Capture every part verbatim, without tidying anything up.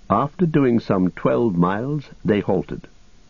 After doing some twelve miles, they halted.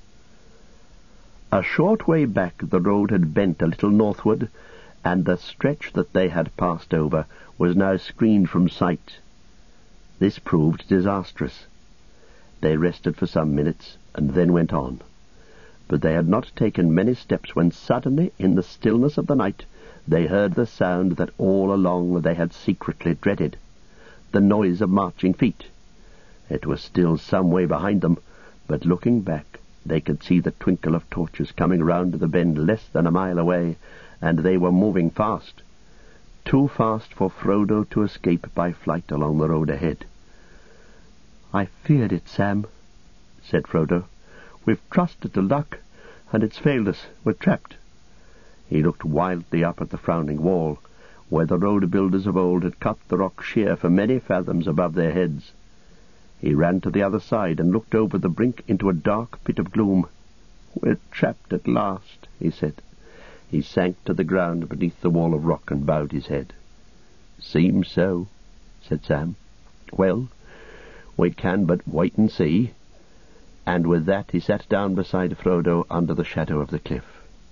A short way back the road had bent a little northward, and the stretch that they had passed over was now screened from sight. This proved disastrous. They rested for some minutes, and then went on. But they had not taken many steps when suddenly, in the stillness of the night, they heard the sound that all along they had secretly dreaded, the noise of marching feet. It was still some way behind them, but looking back, they could see the twinkle of torches coming round the bend less than a mile away, and they were moving fast, too fast for Frodo to escape by flight along the road ahead. "I feared it, Sam," said Frodo. "We've trusted to luck, and it's failed us. We're trapped." He looked wildly up at the frowning wall, where the road builders of old had cut the rock sheer for many fathoms above their heads. He ran to the other side and looked over the brink into a dark pit of gloom. "We're trapped at last," he said. He sank to the ground beneath the wall of rock and bowed his head. "Seems so," said Sam. "Well, we can but wait and see." And with that he sat down beside Frodo under the shadow of the cliff.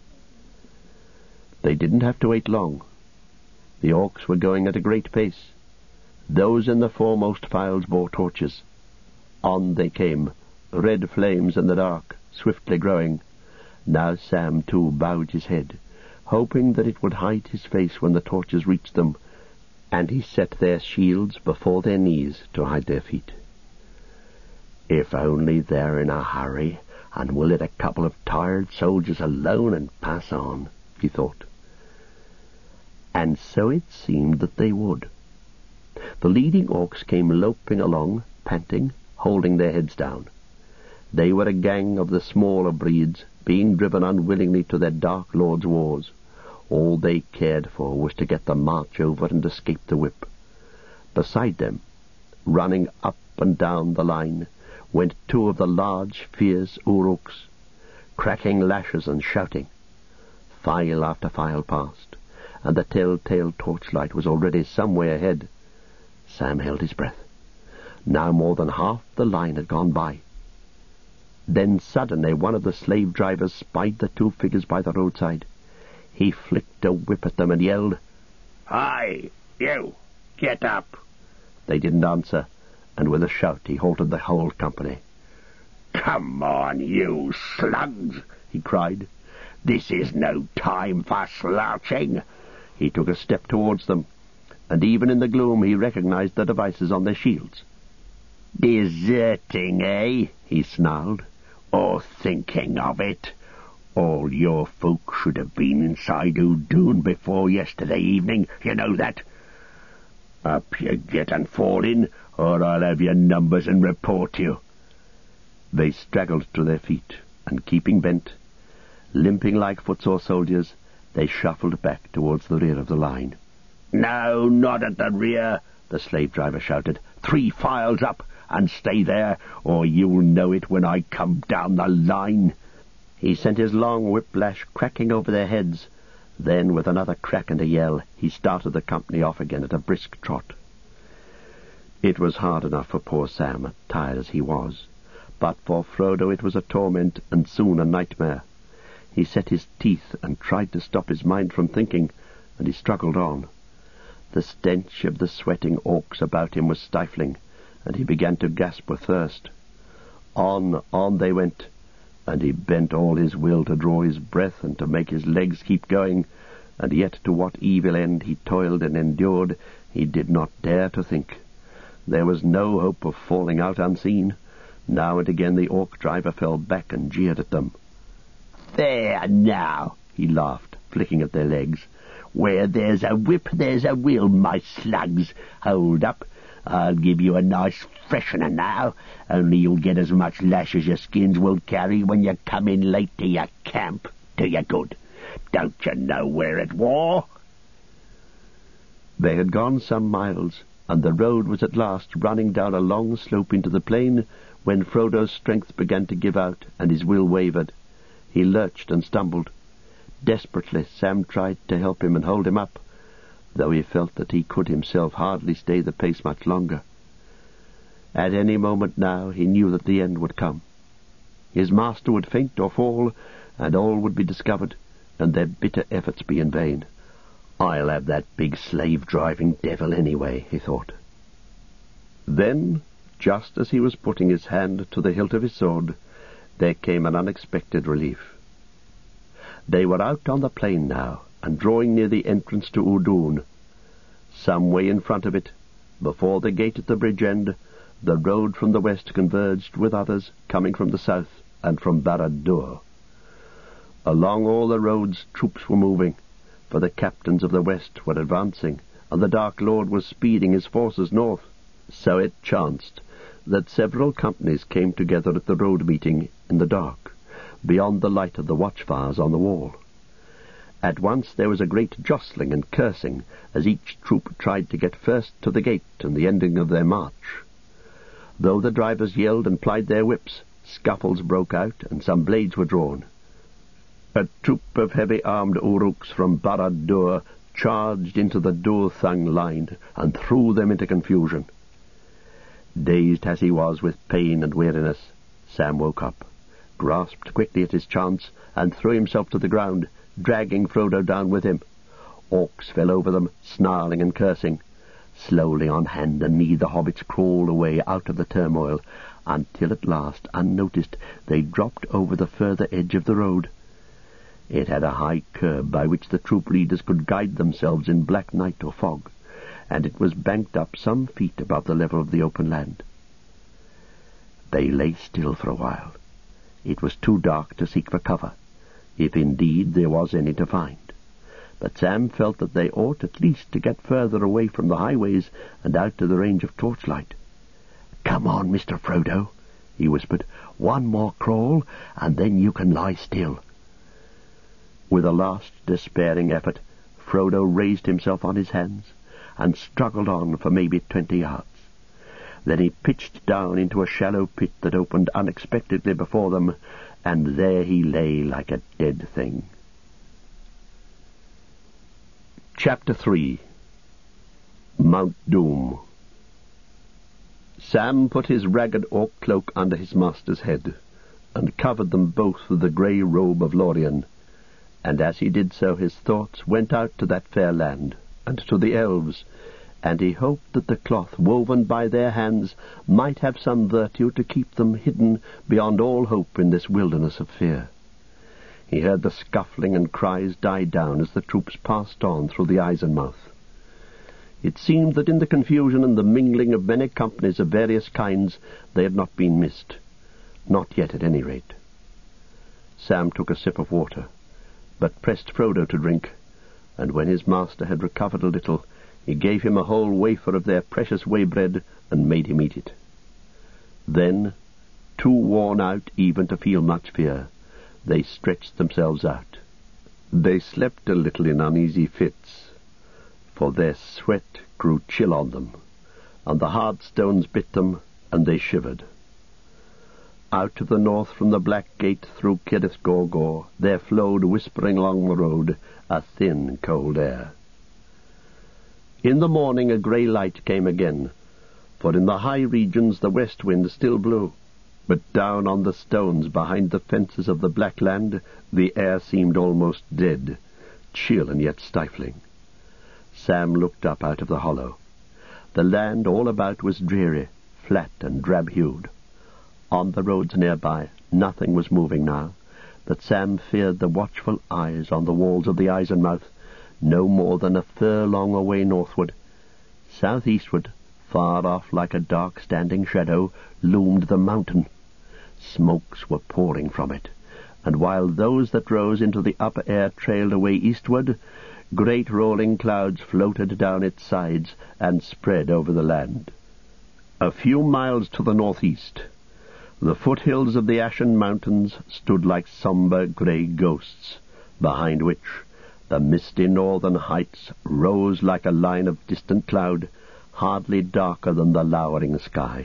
They didn't have to wait long. The orcs were going at a great pace. Those in the foremost files bore torches. On they came, red flames in the dark, swiftly growing. Now Sam, too, bowed his head, hoping that it would hide his face when the torches reached them, and he set their shields before their knees to hide their feet. "If only they're in a hurry, and will let a couple of tired soldiers alone and pass on," he thought. And so it seemed that they would. The leading orcs came loping along, panting, holding their heads down. They were a gang of the smaller breeds, being driven unwillingly to their Dark Lord's wars. All they cared for was to get the march over and escape the whip. Beside them, running up and down the line, went two of the large, fierce Uruks, cracking lashes and shouting. File after file passed, and the telltale torchlight was already some way ahead. Sam held his breath. Now more than half the line had gone by. Then suddenly one of the slave drivers spied the two figures by the roadside. He flicked a whip at them and yelled, "Hi, you! Get up!" They didn't answer, and with a shout he halted the whole company. "Come on, you slugs!" he cried. "This is no time for slouching." He took a step towards them, and even in the gloom he recognized the devices on their shields. "Deserting, eh?" he snarled. "Or thinking of it? All your folk should have been inside Udun before yesterday evening, you know that. Up you get and fall in, or I'll have your numbers and report you." They straggled to their feet, and keeping bent, limping like footsore soldiers, they shuffled back towards the rear of the line. "No, not at the rear," the slave driver shouted. "Three files up, and stay there, or you'll know it when I come down the line." He sent his long whiplash cracking over their heads. Then, with another crack and a yell, he started the company off again at a brisk trot. It was hard enough for poor Sam, tired as he was, but for Frodo it was a torment and soon a nightmare. He set his teeth and tried to stop his mind from thinking, and he struggled on. The stench of the sweating orcs about him was stifling, and he began to gasp with thirst. On, on they went, and he bent all his will to draw his breath and to make his legs keep going, and yet to what evil end he toiled and endured he did not dare to think. There was no hope of falling out unseen. Now and again the orc driver fell back and jeered at them. "There now," he laughed, flicking at their legs. "Where there's a whip there's a will, my slugs. Hold up. I'll give you a nice freshener now, only you'll get as much lash as your skins will carry when you come in late to your camp. Do you good. Don't you know where it war?" They had gone some miles, and the road was at last running down a long slope into the plain, when Frodo's strength began to give out and his will wavered. He lurched and stumbled. Desperately Sam tried to help him and hold him up, though he felt that he could himself hardly stay the pace much longer. At any moment now he knew that the end would come. His master would faint or fall, and all would be discovered, and their bitter efforts be in vain. "I'll have that big slave-driving devil anyway," he thought. Then, just as he was putting his hand to the hilt of his sword, there came an unexpected relief. They were out on the plain now, and drawing near the entrance to Udun. Some way in front of it, before the gate at the bridge end, the road from the west converged with others coming from the south and from Barad-dûr. Along all the roads troops were moving, for the captains of the west were advancing, and the Dark Lord was speeding his forces north. So it chanced that several companies came together at the road meeting in the dark, beyond the light of the watchfires on the wall. At once there was a great jostling and cursing, as each troop tried to get first to the gate and the ending of their march. Though the drivers yelled and plied their whips, scuffles broke out, and some blades were drawn. A troop of heavy-armed Uruks from Barad-dûr charged into the Dur-Thang line and threw them into confusion. Dazed as he was with pain and weariness, Sam woke up, grasped quickly at his chance, and threw himself to the ground, dragging Frodo down with him. Orcs fell over them, snarling and cursing. Slowly on hand and knee the hobbits crawled away out of the turmoil, until at last, unnoticed, they dropped over the further edge of the road. It had a high curb by which the troop leaders could guide themselves in black night or fog, and it was banked up some feet above the level of the open land. They lay still for a while. It was too dark to seek for cover, if indeed there was any to find. But Sam felt that they ought at least to get further away from the highways and out to the range of torchlight. "Come on, Mister Frodo," he whispered. "One more crawl, and then you can lie still." With a last despairing effort, Frodo raised himself on his hands and struggled on for maybe twenty yards. Then he pitched down into a shallow pit that opened unexpectedly before them, and there he lay like a dead thing. Chapter three. Mount Doom. Sam put his ragged orc cloak under his master's head, and covered them both with the grey robe of Lorien, and as he did so his thoughts went out to that fair land, and to the elves, and he hoped that the cloth woven by their hands might have some virtue to keep them hidden beyond all hope in this wilderness of fear. He heard the scuffling and cries die down as the troops passed on through the Eisenmouth. It seemed that in the confusion and the mingling of many companies of various kinds they had not been missed. Not yet, at any rate. Sam took a sip of water, but pressed Frodo to drink, and when his master had recovered a little, he gave him a whole wafer of their precious whey bread and made him eat it. Then, too worn out even to feel much fear, they stretched themselves out. They slept a little in uneasy fits, for their sweat grew chill on them, and the hard stones bit them, and they shivered. Out to the north from the Black Gate through Cirith Gorgor there flowed, whispering along the road, a thin, cold air. In the morning a grey light came again, for in the high regions the west wind still blew, but down on the stones behind the fences of the Black Land the air seemed almost dead, chill and yet stifling. Sam looked up out of the hollow. The land all about was dreary, flat and drab-hued. On the roads nearby nothing was moving now, but Sam feared the watchful eyes on the walls of the Eisenmouth. No more than a furlong away northward, southeastward, far off like a dark standing shadow, loomed the mountain. Smokes were pouring from it, and while those that rose into the upper air trailed away eastward, great rolling clouds floated down its sides and spread over the land. A few miles to the northeast, the foothills of the Ashen Mountains stood like sombre grey ghosts, behind which the misty northern heights rose like a line of distant cloud, hardly darker than the lowering sky.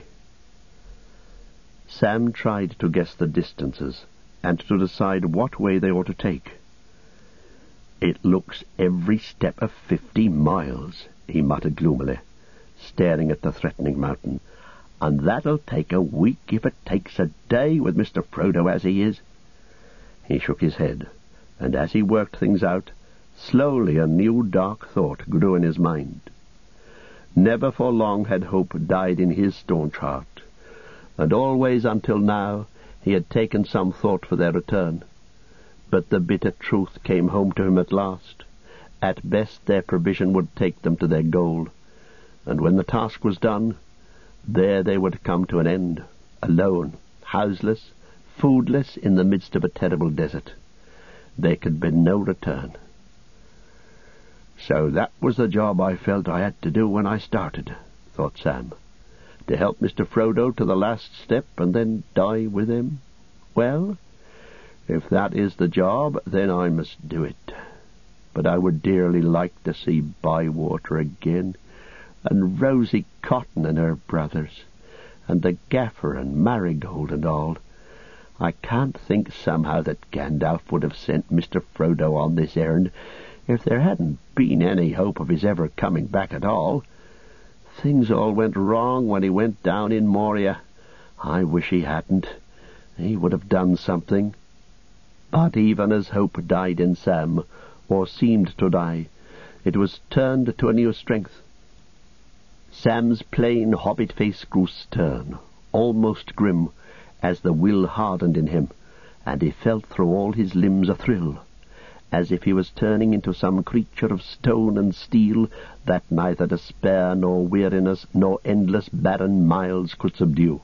Sam tried to guess the distances, and to decide what way they ought to take. "It looks every step of fifty miles," he muttered gloomily, staring at the threatening mountain. and that'll take a week if it takes a day with Mister Frodo as he is." He shook his head, and as he worked things out, slowly a new dark thought grew in his mind. Never for long had hope died in his staunch heart, and always until now he had taken some thought for their return. But the bitter truth came home to him at last. At best their provision would take them to their goal, and when the task was done, there they would come to an end, alone, houseless, foodless, in the midst of a terrible desert. There could be no return. "So that was the job I felt I had to do when I started," thought Sam. "To help Mister Frodo to the last step and then die with him? Well, if that is the job, then I must do it. But I would dearly like to see Bywater again, and Rosie Cotton and her brothers, and the Gaffer and Marigold and all. I can't think somehow that Gandalf would have sent Mister Frodo on this errand if there hadn't been any hope of his ever coming back at all. Things all went wrong when he went down in Moria. I wish he hadn't. He would have done something." But even as hope died in Sam, or seemed to die, it was turned to a new strength. Sam's plain hobbit face grew stern, almost grim, as the will hardened in him, and he felt through all his limbs a thrill, as if he was turning into some creature of stone and steel that neither despair nor weariness nor endless barren miles could subdue.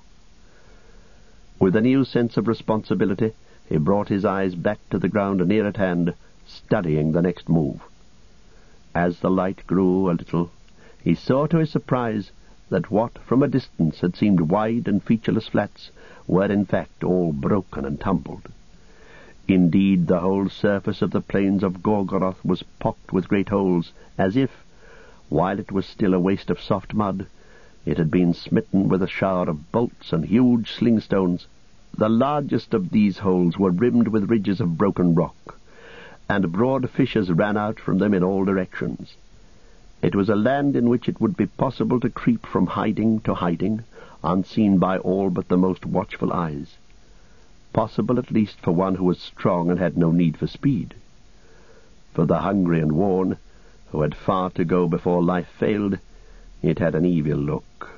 With a new sense of responsibility, he brought his eyes back to the ground near at hand, studying the next move. As the light grew a little, he saw to his surprise that what from a distance had seemed wide and featureless flats were in fact all broken and tumbled. Indeed, the whole surface of the plains of Gorgoroth was pocked with great holes, as if, while it was still a waste of soft mud, it had been smitten with a shower of bolts and huge slingstones. The largest of these holes were rimmed with ridges of broken rock, and broad fissures ran out from them in all directions. It was a land in which it would be possible to creep from hiding to hiding, unseen by all but the most watchful eyes. Possible at least for one who was strong and had no need for speed. For the hungry and worn, who had far to go before life failed, it had an evil look.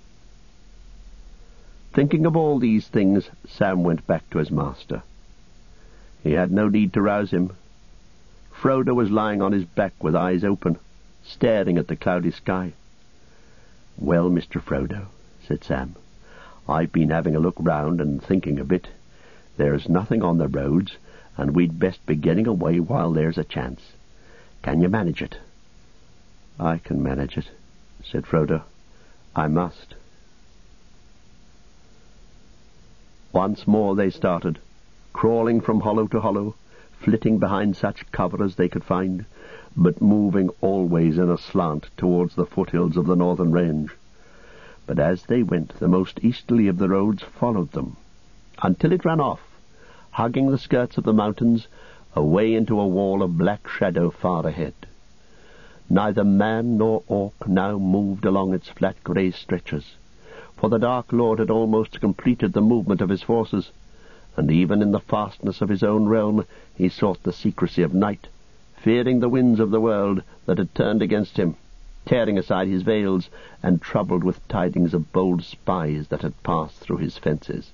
Thinking of all these things, Sam went back to his master. He had no need to rouse him. Frodo was lying on his back with eyes open, staring at the cloudy sky. "Well, Mister Frodo," said Sam, "I've been having a look round and thinking a bit. There's nothing on the roads, and we'd best be getting away while there's a chance. Can you manage it?" "I can manage it," said Frodo. "I must." Once more they started, crawling from hollow to hollow, flitting behind such cover as they could find, but moving always in a slant towards the foothills of the northern range. But as they went, the most easterly of the roads followed them, until it ran off, hugging the skirts of the mountains, away into a wall of black shadow far ahead. Neither man nor orc now moved along its flat grey stretches, for the Dark Lord had almost completed the movement of his forces, and even in the fastness of his own realm he sought the secrecy of night, fearing the winds of the world that had turned against him, tearing aside his veils, and troubled with tidings of bold spies that had passed through his fences.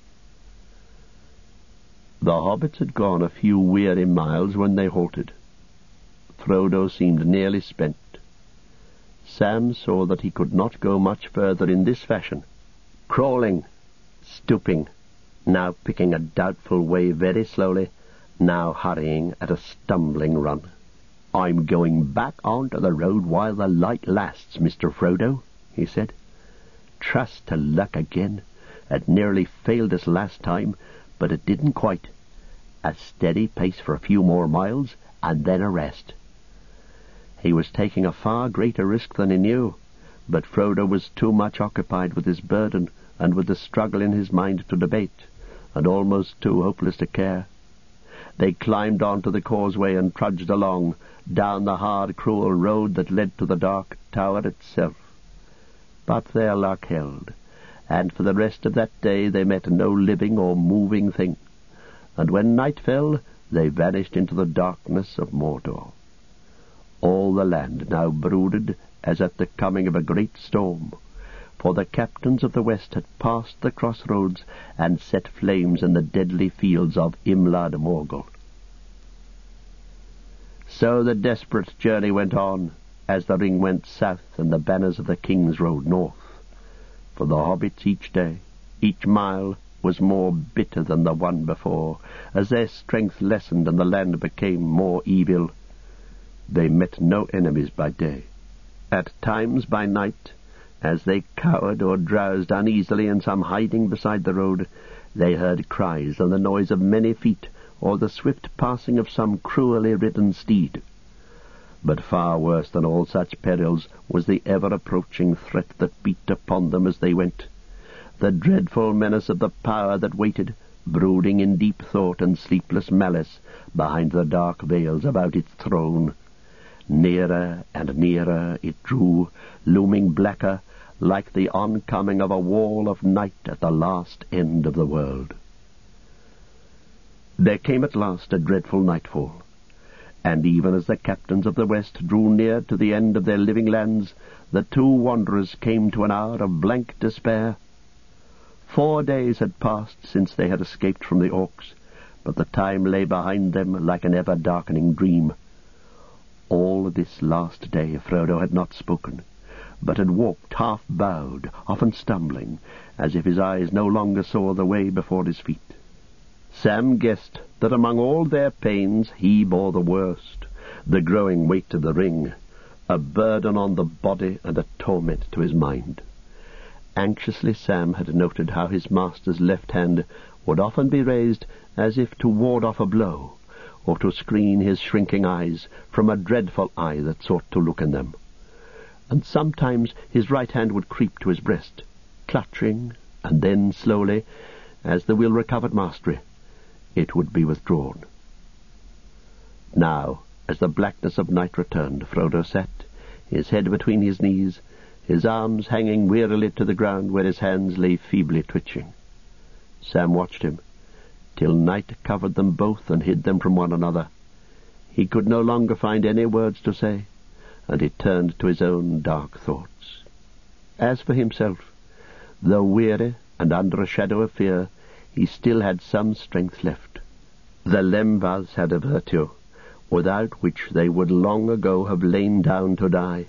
The hobbits had gone a few weary miles when they halted. Frodo seemed nearly spent. Sam saw that he could not go much further in this fashion, crawling, stooping, now picking a doubtful way very slowly, now hurrying at a stumbling run. "I'm going back onto the road while the light lasts, Mister Frodo," he said. "Trust to luck again. It nearly failed us last time, but it didn't quite. A steady pace for a few more miles, and then a rest." He was taking a far greater risk than he knew, but Frodo was too much occupied with his burden and with the struggle in his mind to debate, and almost too hopeless to care. They climbed on to the causeway and trudged along, down the hard, cruel road that led to the Dark Tower itself. But their luck held, and for the rest of that day they met no living or moving thing. And when night fell, they vanished into the darkness of Mordor. All the land now brooded as at the coming of a great storm, for the captains of the west had passed the crossroads and set flames in the deadly fields of Imlad Morgul. So the desperate journey went on, as the ring went south and the banners of the kings rode north. For the hobbits each day, each mile, was more bitter than the one before, as their strength lessened and the land became more evil. They met no enemies by day. At times by night, as they cowered or drowsed uneasily in some hiding beside the road, they heard cries and the noise of many feet, or the swift passing of some cruelly ridden steed. But far worse than all such perils was the ever-approaching threat that beat upon them as they went, the dreadful menace of the power that waited, brooding in deep thought and sleepless malice, behind the dark veils about its throne. Nearer and nearer it drew, looming blacker, like the oncoming of a wall of night at the last end of the world. There came at last a dreadful nightfall, and even as the captains of the west drew near to the end of their living lands, the two wanderers came to an hour of blank despair. Four days had passed since they had escaped from the Orcs, but the time lay behind them like an ever-darkening dream. All this last day Frodo had not spoken, but had walked half-bowed, often stumbling, as if his eyes no longer saw the way before his feet. Sam guessed that among all their pains he bore the worst, the growing weight of the ring, a burden on the body and a torment to his mind. Anxiously Sam had noted how his master's left hand would often be raised as if to ward off a blow, or to screen his shrinking eyes from a dreadful eye that sought to look in them. And sometimes his right hand would creep to his breast, clutching, and then slowly, as the will recovered mastery, it would be withdrawn. Now, as the blackness of night returned, Frodo sat, his head between his knees, his arms hanging wearily to the ground where his hands lay feebly twitching. Sam watched him, till night covered them both and hid them from one another. He could no longer find any words to say, and he turned to his own dark thoughts. As for himself, though weary and under a shadow of fear, he still had some strength left. The Lembas had a virtue, without which they would long ago have lain down to die.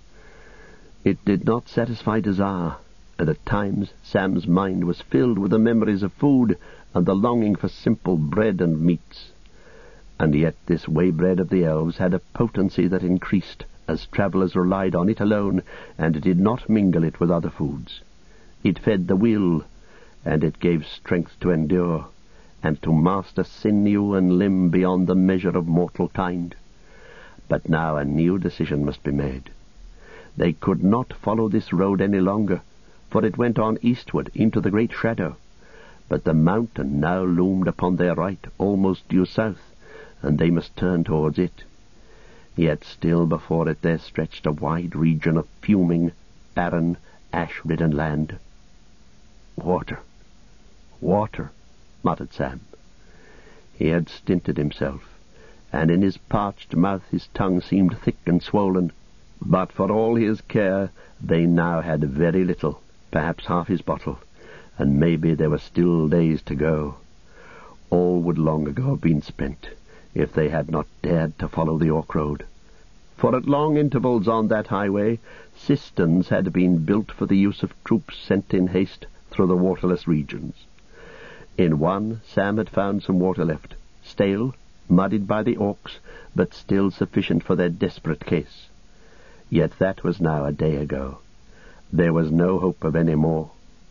It did not satisfy desire, and at times Sam's mind was filled with the memories of food and the longing for simple bread and meats. And yet this waybread of the elves had a potency that increased as travellers relied on it alone, and did not mingle it with other foods. It fed the will, and it gave strength to endure, and to master sinew and limb beyond the measure of mortal kind. But now a new decision must be made. They could not follow this road any longer, for it went on eastward into the great shadow. But the mountain now loomed upon their right, almost due south, and they must turn towards it. Yet still before it there stretched a wide region of fuming, barren, ash-ridden land. "Water, water," muttered Sam. He had stinted himself, and in his parched mouth his tongue seemed thick and swollen. But for all his care, they now had very little, perhaps half his bottle, and maybe there were still days to go. All would long ago have been spent, if they had not dared to follow the Orc road. For at long intervals on that highway, cisterns had been built for the use of troops sent in haste through the waterless regions. In one, Sam had found some water left, stale, muddied by the Orcs, but still sufficient for their desperate case. Yet that was now a day ago. There was no hope of any more.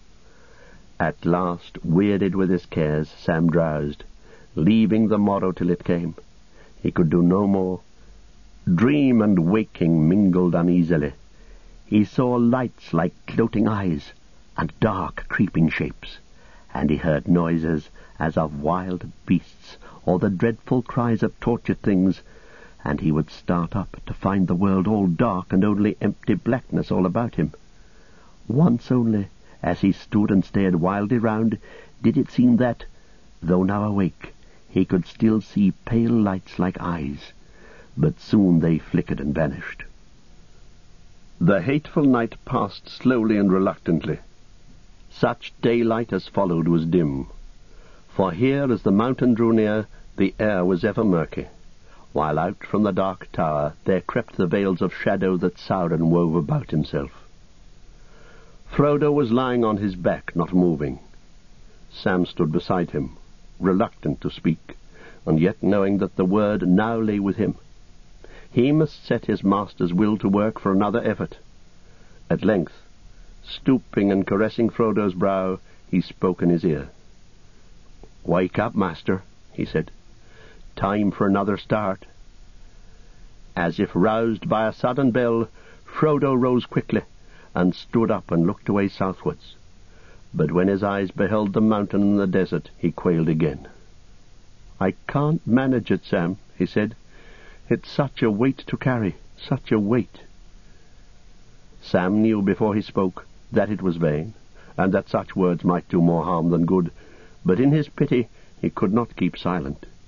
At last, wearied with his cares, Sam drowsed, leaving the morrow till it came. He could do no more. Dream and waking mingled uneasily. He saw lights like gloating eyes, and dark creeping shapes, and he heard noises as of wild beasts, or the dreadful cries of tortured things, and he would start up to find the world all dark and only empty blackness all about him. Once only, As he stood and stared wildly round, did it seem that, though now awake, he could still see pale lights like eyes, but soon they flickered and vanished. The hateful night passed slowly and reluctantly. Such daylight as followed was dim, for here, as the mountain drew near, the air was ever murky, while out from the dark tower there crept the veils of shadow that Sauron wove about himself. Frodo was lying on his back, not moving. Sam stood beside him, reluctant to speak, and yet knowing that the word now lay with him. He must set his master's will to work for another effort. At length, stooping and caressing Frodo's brow, he spoke in his ear. "Wake up, master," he said. "Time for another start." As if roused by a sudden bell, Frodo rose quickly, and stood up and looked away southwards. But when his eyes beheld the mountain and the desert, he quailed again. "I can't manage it, Sam," he said. "It's such a weight to carry, such a weight." Sam knew before he spoke that it was vain, and that such words might do more harm than good, but in his pity he could not keep silent.